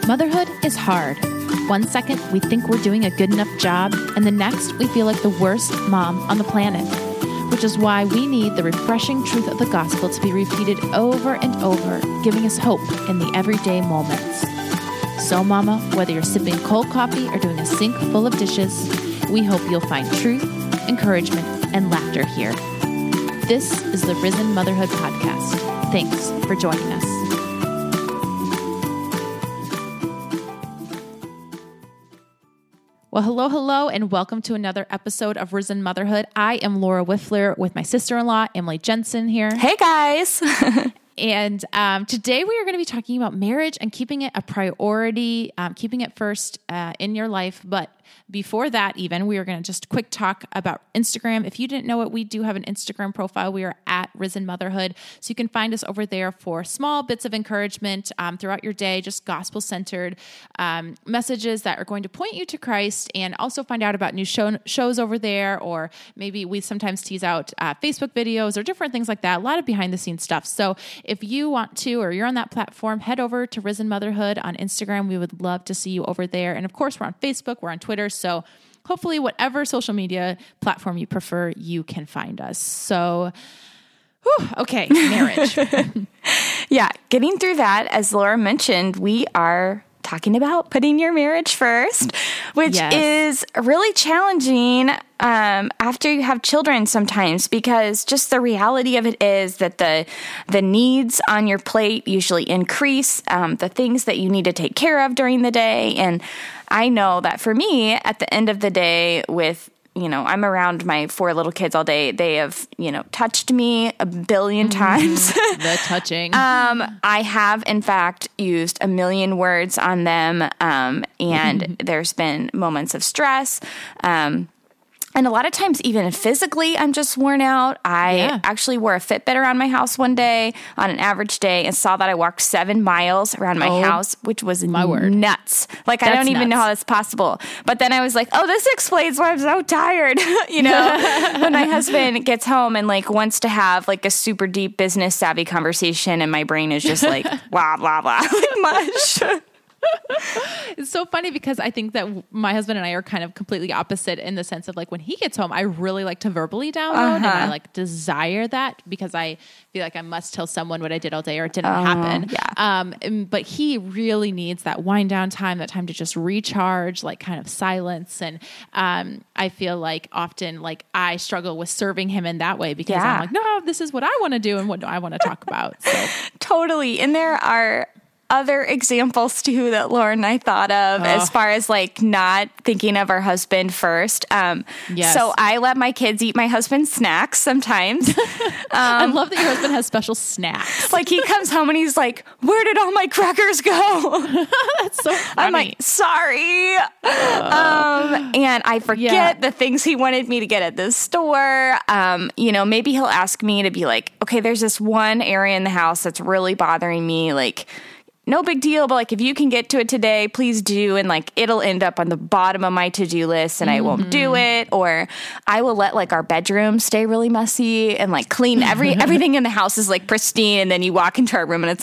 Motherhood is hard. One second, we think we're doing a good enough job, and the next, we feel like the worst mom on the planet, which is why we need the refreshing truth of the gospel to be repeated over and over, giving us hope in the everyday moments. So, Mama, whether you're sipping cold coffee or doing a sink full of dishes, we hope you'll find truth, encouragement, and laughter here. This is the Risen Motherhood Podcast. Thanks for joining us. Well, hello, and welcome to another episode of Risen Motherhood. I am Laura Wiffler with my sister-in-law, Emily Jensen here. Hey, guys. And today we are going to be talking about marriage and keeping it a priority, keeping it first in your life. But before that, even, we are going to just quick talk about Instagram. If you didn't know it, we do have an Instagram profile. We are at Risen Motherhood. So you can find us over there for small bits of encouragement throughout your day, just gospel-centered messages that are going to point you to Christ, and also find out about new shows over there, or maybe we sometimes tease out Facebook videos or different things like that, a lot of behind-the-scenes stuff. So if you want to, or you're on that platform, head over to Risen Motherhood on Instagram. We would love to see you over there. And of course, we're on Facebook, we're on Twitter. So hopefully whatever social media platform you prefer, you can find us. So, okay, marriage. Yeah, getting through that, as Laura mentioned, we are talking about putting your marriage first, which is really challenging after you have children sometimes, because just the reality of it is that the needs on your plate usually increase, the things that you need to take care of during the day. And I know that for me, at the end of the day, with I'm around my 4 little kids all day. They have, touched me a billion times. The touching. I have, in fact, used a million words on them. And there's been moments of stress. And a lot of times, even physically, I'm just worn out. I actually wore a Fitbit around my house one day on an average day and saw that I walked 7 miles around my house, which was nuts. Like, I don't even know how that's possible. But then I was like, oh, this explains why I'm so tired. When my husband gets home and wants to have a super deep business savvy conversation, and my brain is just like, blah, blah, blah, mush. It's so funny because I think that my husband and I are kind of completely opposite in the sense of when he gets home, I really like to verbally download and I desire that because I feel like I must tell someone what I did all day or it didn't happen. Yeah. But he really needs that wind down time, that time to just recharge, kind of silence. And I feel like often I struggle with serving him in that way because I'm like, no, this is what I want to do and what I want to talk about. So. Totally. And there are other examples too that Laura and I thought of as far as not thinking of our husband first. So I let my kids eat my husband's snacks sometimes. I love that your husband has special snacks. He comes home and he's like, where did all my crackers go? That's so funny. I'm like, sorry. And I forget the things he wanted me to get at the store. Maybe he'll ask me to be like, okay, there's this one area in the house that's really bothering me. No big deal, but if you can get to it today, please do. And it'll end up on the bottom of my to-do list and I won't do it. Or I will let our bedroom stay really messy and clean everything in the house is pristine. And then you walk into our room and it's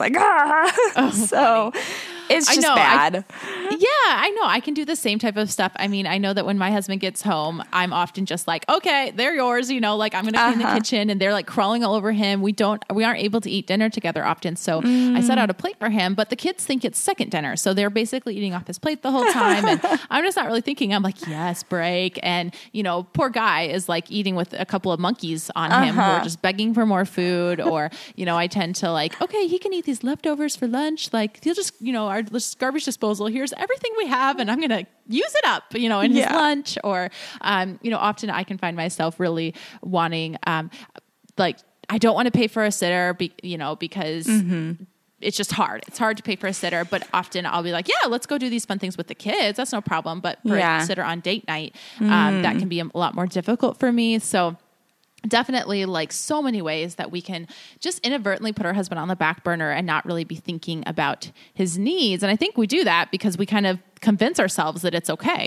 so funny. It's just bad. I know. I can do the same type of stuff. I mean, I know that when my husband gets home, I'm often just okay, they're yours. I'm going to clean the kitchen, and they're crawling all over him. We aren't able to eat dinner together often. So I set out a plate for him, but the kids think it's second dinner. So they're basically eating off his plate the whole time. And I'm just not really thinking. I'm yes, break. And, poor guy is eating with a couple of monkeys on him who are just begging for more food. Or, I tend to okay, he can eat these leftovers for lunch. He'll just, our garbage disposal, here's everything we have and I'm going to use it up, in his lunch. Or, often I can find myself really wanting, I don't want to pay for a sitter, because it's just hard. It's hard to pay for a sitter, but often I'll be let's go do these fun things with the kids. That's no problem. But for a sitter on date night, that can be a lot more difficult for me. So definitely so many ways that we can just inadvertently put our husband on the back burner and not really be thinking about his needs. And I think we do that because we kind of convince ourselves that it's okay.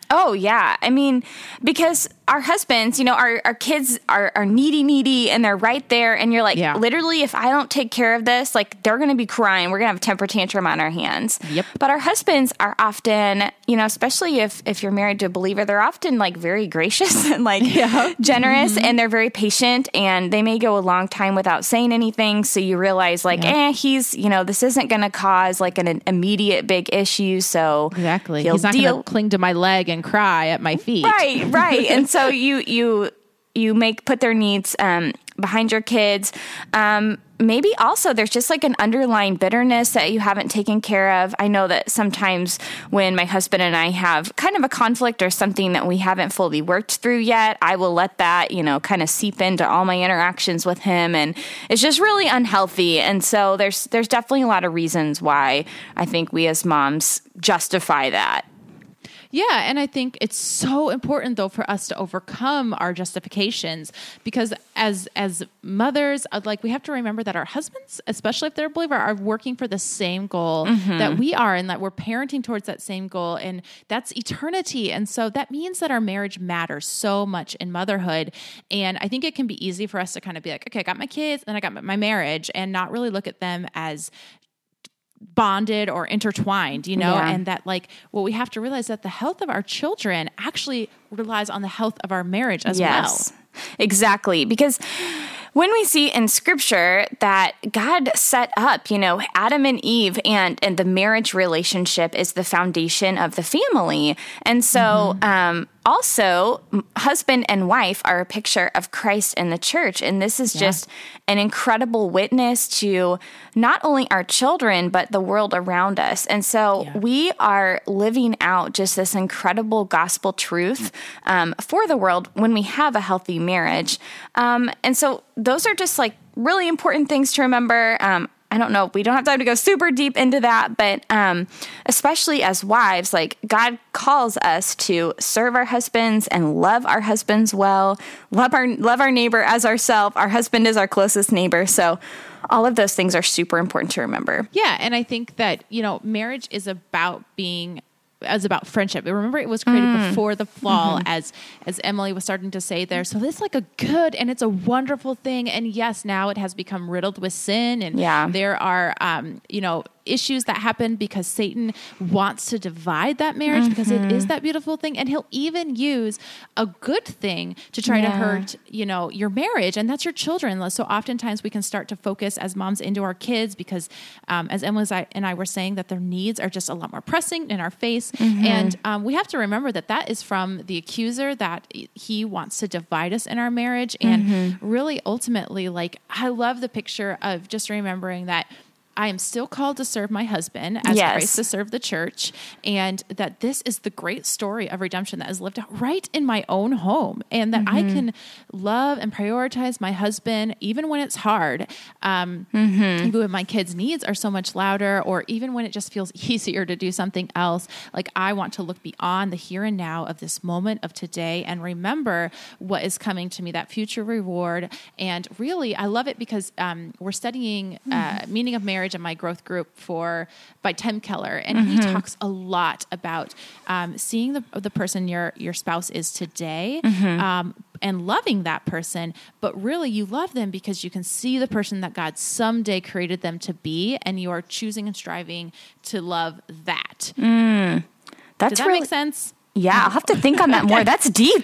Oh, yeah. I mean, because our husbands, you know, our kids are needy, and they're right there. And you're like, literally, if I don't take care of this, like, they're going to be crying. We're going to have a temper tantrum on our hands. Yep. But our husbands are often, you know, especially if you're married to a believer, they're often like very gracious and like generous, and they're very patient, and they may go a long time without saying anything. So you realize like, he's, you know, this isn't going to cause like an immediate big issue. So exactly. He's not going to cling to my leg and cry at my feet. Right. And so you put their needs behind your kids. Maybe also there's just like an underlying bitterness that you haven't taken care of. I know that sometimes when my husband and I have kind of a conflict or something that we haven't fully worked through yet, I will let that, you know, kind of seep into all my interactions with him. And it's just really unhealthy. And so there's definitely a lot of reasons why I think we as moms justify that. Yeah. And I think it's so important though for us to overcome our justifications, because as mothers, like, we have to remember that our husbands, especially if they're a believer, are working for the same goal that we are, and that we're parenting towards that same goal. And that's eternity. And so that means that our marriage matters so much in motherhood. And I think it can be easy for us to kind of be like, okay, I got my kids and I got my marriage, and not really look at them as bonded or intertwined, you know, and that like what we have to realize that the health of our children actually relies on the health of our marriage as well. Exactly. Because when we see in scripture that God set up, you know, Adam and Eve, and the marriage relationship is the foundation of the family. And so, also, husband and wife are a picture of Christ and the church. And this is just an incredible witness to not only our children, but the world around us. And so we are living out just this incredible gospel truth for the world when we have a healthy marriage. And so those are just like really important things to remember. I don't know, we don't have time to go super deep into that, but especially as wives, like, God calls us to serve our husbands and love our husbands well, love our neighbor as ourselves. Our husband is our closest neighbor. So all of those things are super important to remember. Yeah. And I think that, you know, marriage is about about friendship. Remember, it was created before the fall, as Emily was starting to say there. So it's like a good, and it's a wonderful thing. And yes, now it has become riddled with sin, and there are, you know, issues that happen because Satan wants to divide that marriage, because it is that beautiful thing. And he'll even use a good thing to try to hurt, you know, your marriage, and that's your children. So oftentimes we can start to focus as moms into our kids, because as Emily and I were saying, that their needs are just a lot more pressing in our face. And we have to remember that is from the accuser, that he wants to divide us in our marriage. And really, ultimately, like, I love the picture of just remembering that I am still called to serve my husband as Christ to serve the church, and that this is the great story of redemption that is lived out right in my own home, and that I can love and prioritize my husband even when it's hard, even when my kids' needs are so much louder, or even when it just feels easier to do something else. Like, I want to look beyond the here and now of this moment of today and remember what is coming to me, that future reward. And really, I love it because we're studying Meaning of Marriage in my growth group by Tim Keller, and he talks a lot about seeing the person your spouse is today, and loving that person. But really, you love them because you can see the person that God someday created them to be, and you are choosing and striving to love that. Does that make sense? Yeah, I'll have to think on that more. That's deep.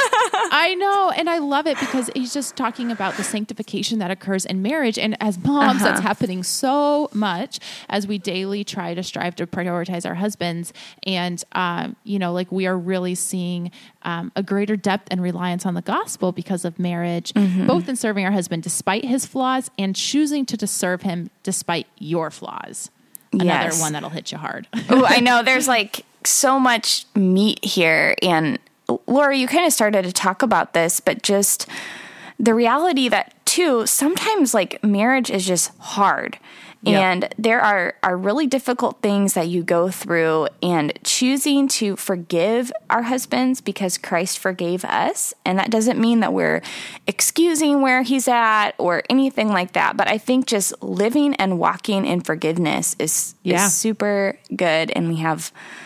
I know. And I love it because he's just talking about the sanctification that occurs in marriage. And as moms, that's happening so much as we daily try to strive to prioritize our husbands. And, you know, like, we are really seeing a greater depth and reliance on the gospel because of marriage, both in serving our husband despite his flaws and choosing to serve him despite your flaws. Another one that'll hit you hard. Oh, I know. There's like so much meat here. And Laura, you kind of started to talk about this, but just the reality that too, sometimes like marriage is just hard. Yep. And there are really difficult things that you go through, and choosing to forgive our husbands because Christ forgave us. And that doesn't mean that we're excusing where he's at or anything like that. But I think just living and walking in forgiveness is super good. And we have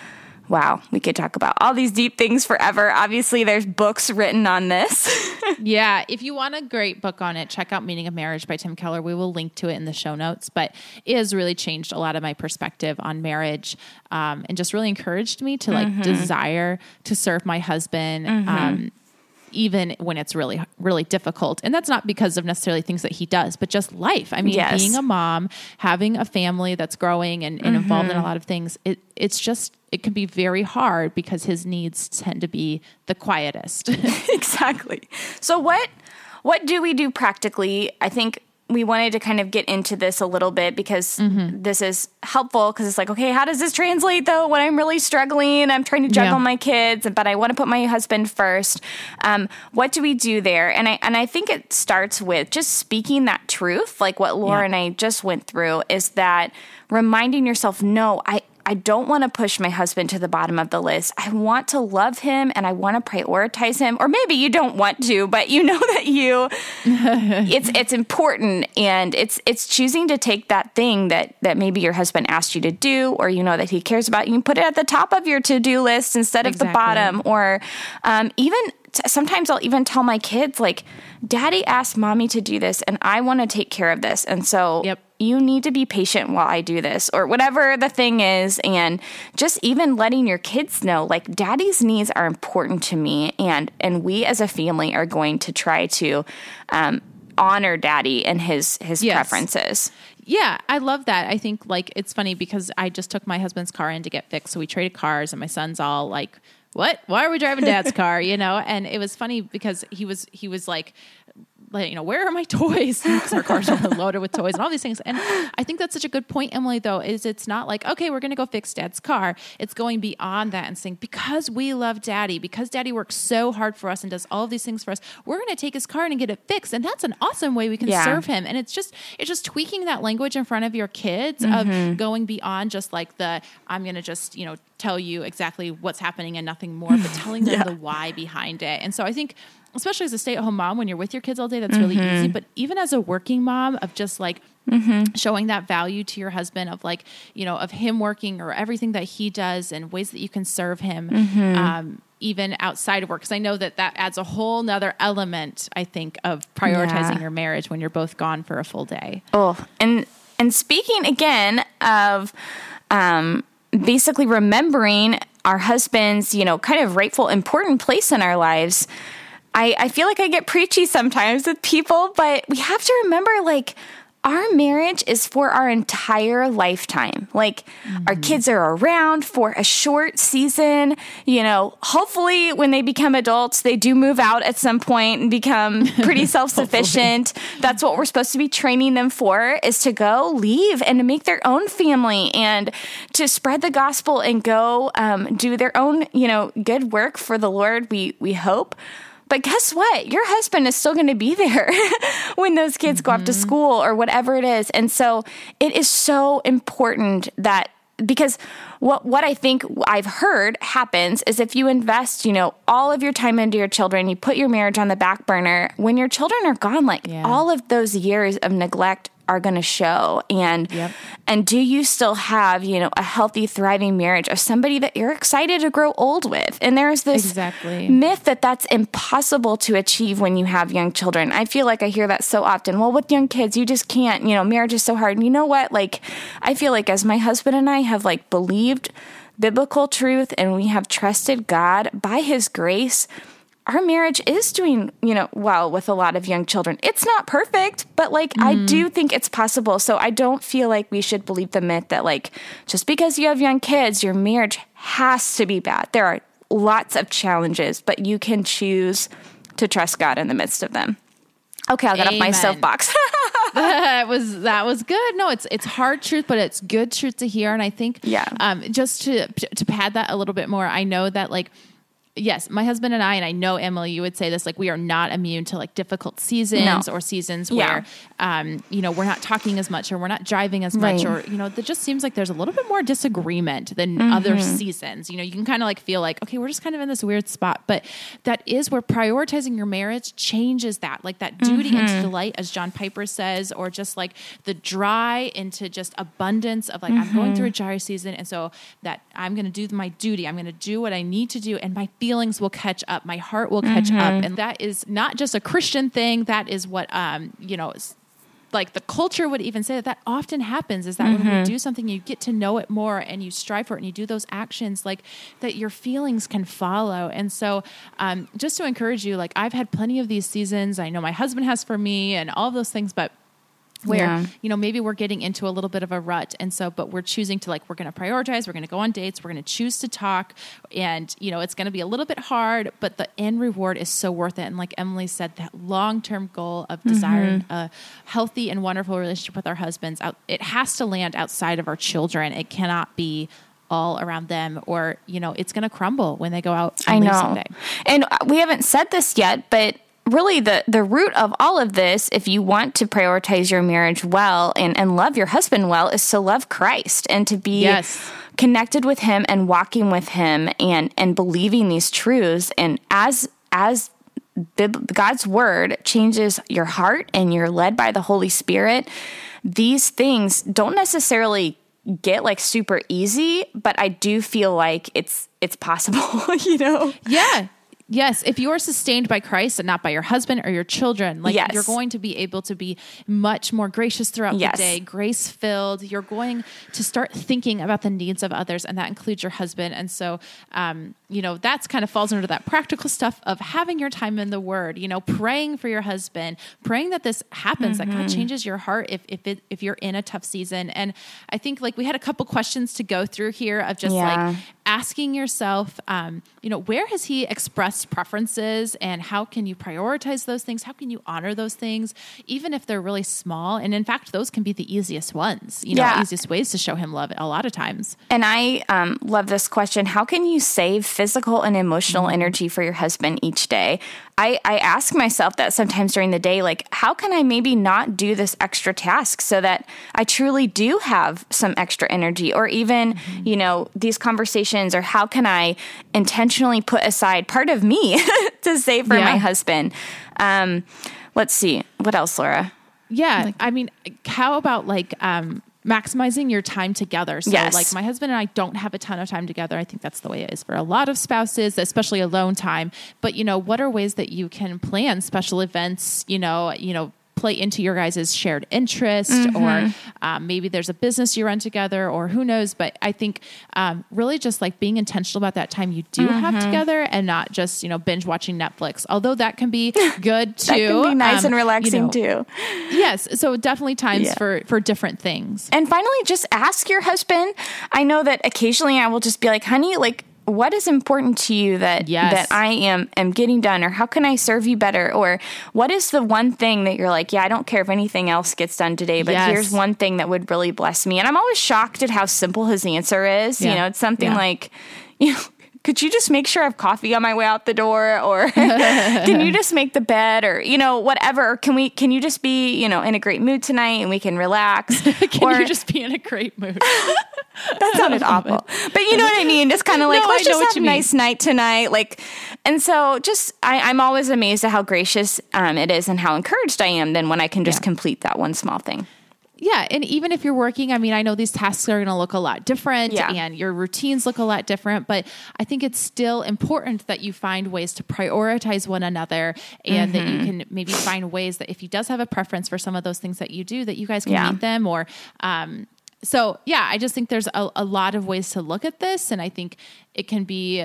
Wow, we could talk about all these deep things forever. Obviously, there's books written on this. Yeah, if you want a great book on it, check out Meaning of Marriage by Tim Keller. We will link to it in the show notes, but it has really changed a lot of my perspective on marriage, and just really encouraged me to like desire to serve my husband, even when it's really, really difficult. And that's not because of necessarily things that he does, but just life. I mean, being a mom, having a family that's growing and involved in a lot of things, it can be very hard because his needs tend to be the quietest. Exactly. So what do we do practically? I think we wanted to kind of get into this a little bit because this is helpful, because it's like, okay, how does this translate though when I'm really struggling? I'm trying to juggle my kids, but I want to put my husband first. What do we do there? And I think it starts with just speaking that truth, like what Laura and I just went through, is that reminding yourself, no, I don't want to push my husband to the bottom of the list. I want to love him and I want to prioritize him. Or maybe you don't want to, but you know that it's important, and it's choosing to take that thing that maybe your husband asked you to do, or you know that he cares about. You can put it at the top of your to-do list instead of the bottom. Or even sometimes I'll even tell my kids, like, Daddy asked Mommy to do this and I want to take care of this. And so you need to be patient while I do this, or whatever the thing is. And just even letting your kids know, like, Daddy's needs are important to me. And we as a family are going to try to honor Daddy and his preferences. Yeah, I love that. I think, like, it's funny because I just took my husband's car in to get fixed. So we traded cars and my son's all like, what? Why are we driving Dad's car? You know? And it was funny because he was like, you know, where are my toys? Because our cars are loaded with toys and all these things. And I think that's such a good point, Emily, though, is it's not like, okay, we're going to go fix Dad's car. It's going beyond that and saying, because we love Daddy, because Daddy works so hard for us and does all of these things for us, we're going to take his car and get it fixed. And that's an awesome way we can serve him. And it's just tweaking that language in front of your kids of going beyond just like I'm going to just, you know, tell you exactly what's happening and nothing more, but telling them the why behind it. And so I think, especially as a stay-at-home mom, when you're with your kids all day, that's really easy. But even as a working mom, of just like showing that value to your husband, of like, you know, of him working or everything that he does and ways that you can serve him, even outside of work. Because I know that adds a whole nother element, I think, of prioritizing your marriage when you're both gone for a full day. Oh, and speaking again of basically remembering our husband's, you know, kind of rightful, important place in our lives, I feel like I get preachy sometimes with people, but we have to remember, like, our marriage is for our entire lifetime. Like, our kids are around for a short season. You know, hopefully when they become adults, they do move out at some point and become pretty self-sufficient. That's what we're supposed to be training them for, is to go leave and to make their own family and to spread the gospel and go do their own, you know, good work for the Lord, we hope. But guess what? Your husband is still going to be there when those kids go off to school or whatever it is. And so it is so important that, because what I think I've heard happens is if you invest, you know, all of your time into your children, you put your marriage on the back burner, when your children are gone, like all of those years of neglect are going to show. And do you still have, you know, a healthy, thriving marriage of somebody that you're excited to grow old with? And there's this myth that that's impossible to achieve when you have young children. I feel like I hear that so often. Well, with young kids, you just can't, you know, marriage is so hard. And you know what? Like, I feel like as my husband and I have like believed biblical truth and we have trusted God by his grace, our marriage is doing, you know, well with a lot of young children. It's not perfect, but like, I do think it's possible. So I don't feel like we should believe the myth that like, just because you have young kids, your marriage has to be bad. There are lots of challenges, but you can choose to trust God in the midst of them. Okay, I'll get off my soapbox. That was good. No, it's hard truth, but it's good truth to hear. And I think, just to pad that a little bit more, I know that like, yes, my husband and I know, Emily, you would say this, like, we are not immune to like difficult seasons or seasons where, we're not talking as much or we're not driving as much, or, it just seems like there's a little bit more disagreement than other seasons. You can kind of like feel like, okay, we're just kind of in this weird spot, but that is where prioritizing your marriage changes that, like that duty into delight, as John Piper says, or just like the dry into just abundance of like, I'm going through a dry season. And so that I'm going to do my duty. I'm going to do what I need to do, and my feelings will catch up. My heart will catch up. And that is not just a Christian thing. That is what, like the culture would even say that often happens, is that when we do something, you get to know it more and you strive for it and you do those actions, like that your feelings can follow. And so just to encourage you, like I've had plenty of these seasons. I know my husband has for me and all of those things, but where, maybe we're getting into a little bit of a rut. And so, but we're choosing to like, we're going to prioritize, we're going to go on dates, we're going to choose to talk, and, it's going to be a little bit hard, but the end reward is so worth it. And like Emily said, that long-term goal of desiring a healthy and wonderful relationship with our husbands, it has to land outside of our children. It cannot be all around them, or, it's going to crumble when they go out and leave someday. And we haven't said this yet, but really the root of all of this, if you want to prioritize your marriage well and love your husband well, is to love Christ and to be connected with him and walking with him and believing these truths. And as God's word changes your heart and you're led by the Holy Spirit, these things don't necessarily get like super easy, but I do feel like it's possible, Yeah. Yes, if you are sustained by Christ and not by your husband or your children, like you're going to be able to be much more gracious throughout the day, grace-filled. You're going to start thinking about the needs of others, and that includes your husband. And so, that's kind of falls under that practical stuff of having your time in the Word, praying for your husband, praying that this happens, that God changes your heart if you're in a tough season. And I think like we had a couple questions to go through here of just like asking yourself, where has he expressed preferences, and how can you prioritize those things? How can you honor those things, even if they're really small? And in fact, those can be the easiest ones, easiest ways to show him love a lot of times. And I love this question. How can you save physical and emotional energy for your husband each day? I ask myself that sometimes during the day, like, how can I maybe not do this extra task so that I truly do have some extra energy? Or even, these conversations, or how can I intentionally put aside part of me to save for my husband? Let's see. What else, Laura? Yeah. I mean, how about like, maximizing your time together. So like my husband and I don't have a ton of time together. I think that's the way it is for a lot of spouses, especially alone time. But, what are ways that you can plan special events, play into your guys' shared interest, or maybe there's a business you run together, or who knows. But I think really just like being intentional about that time you do have together, and not just, binge watching Netflix, although that can be good too. That can be nice and relaxing too. Yes. So definitely times for different things. And finally, just ask your husband. I know that occasionally I will just be like, honey, like, what is important to you that I am getting done, or how can I serve you better? Or what is the one thing that you're like, I don't care if anything else gets done today, but here's one thing that would really bless me. And I'm always shocked at how simple his answer is. It's something like, could you just make sure I have coffee on my way out the door? Or can you just make the bed, or, whatever? Or can you just be, in a great mood tonight and we can relax? Can you just be in a great mood? That sounded awful. But you know what I mean? Just kind of like, let's just have a nice night tonight. Like, and so just, I'm always amazed at how gracious it is, and how encouraged I am then when I can just complete that one small thing. Yeah. And even if you're working, I mean, I know these tasks are going to look a lot different, and your routines look a lot different, but I think it's still important that you find ways to prioritize one another, and that you can maybe find ways that if he does have a preference for some of those things that you do, that you guys can meet them, or, so I just think there's a lot of ways to look at this. And I think it can be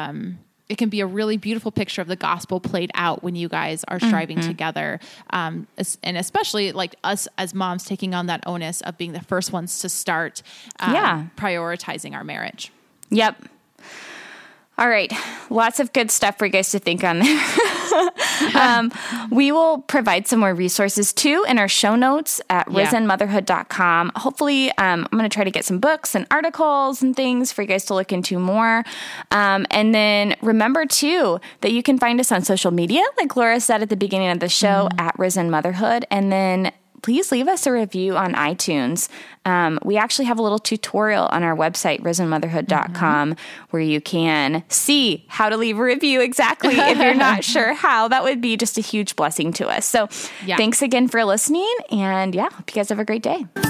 a really beautiful picture of the gospel played out when you guys are striving together. And especially like us as moms taking on that onus of being the first ones to start prioritizing our marriage. Yep. All right. Lots of good stuff for you guys to think on there. We will provide some more resources too in our show notes at risenmotherhood.com. Hopefully, I'm going to try to get some books and articles and things for you guys to look into more. And then remember too that you can find us on social media, like Laura said at the beginning of the show, at Risen Motherhood. And then please leave us a review on iTunes. We actually have a little tutorial on our website, risenmotherhood.com, where you can see how to leave a review exactly if you're not sure how. That would be just a huge blessing to us. So thanks again for listening. And hope you guys have a great day.